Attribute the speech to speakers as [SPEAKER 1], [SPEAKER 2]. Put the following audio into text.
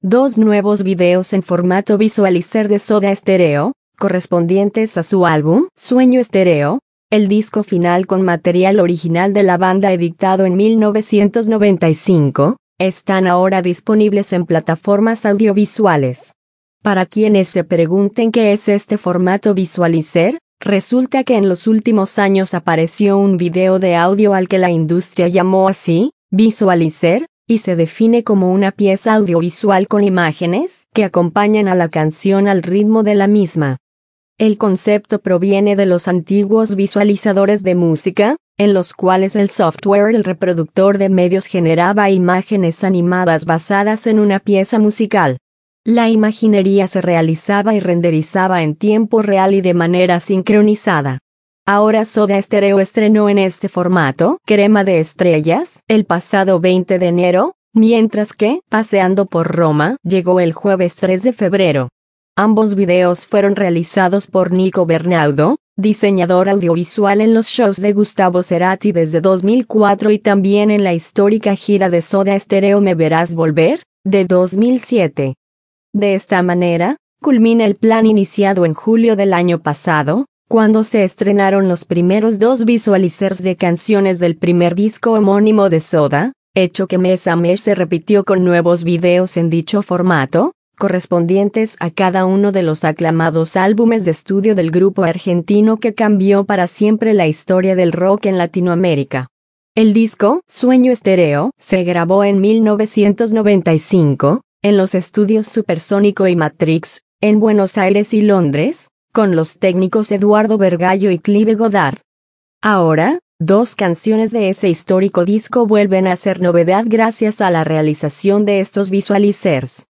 [SPEAKER 1] 2 nuevos videos en formato visualizer de Soda Stereo, correspondientes a su álbum Sueño Stereo, el disco final con material original de la banda editado en 1995, están ahora disponibles en plataformas audiovisuales. Para quienes se pregunten qué es este formato visualizer, resulta que en los últimos años apareció un video de audio al que la industria llamó así, visualizer, y se define como una pieza audiovisual con imágenes que acompañan a la canción al ritmo de la misma. El concepto proviene de los antiguos visualizadores de música, en los cuales el software del reproductor de medios generaba imágenes animadas basadas en una pieza musical. La imaginería se realizaba y renderizaba en tiempo real y de manera sincronizada. Ahora Soda Stereo estrenó en este formato Crema de Estrellas el pasado 20 de enero, mientras que Paseando por Roma llegó el jueves 3 de febrero. Ambos videos fueron realizados por Nico Bernaudo, diseñador audiovisual en los shows de Gustavo Cerati desde 2004 y también en la histórica gira de Soda Stereo Me Verás Volver, de 2007. De esta manera, culmina el plan iniciado en julio del año pasado, cuando se estrenaron los primeros 2 visualizers de canciones del primer disco homónimo de Soda, hecho que mes a mes se repitió con nuevos videos en dicho formato, correspondientes a cada uno de los aclamados álbumes de estudio del grupo argentino que cambió para siempre la historia del rock en Latinoamérica. El disco, Sueño Stereo, se grabó en 1995, en los estudios Supersónico y Matrix, en Buenos Aires y Londres, con los técnicos Eduardo Vergallo y Clive Goddard. Ahora, 2 canciones de ese histórico disco vuelven a ser novedad gracias a la realización de estos visualizers.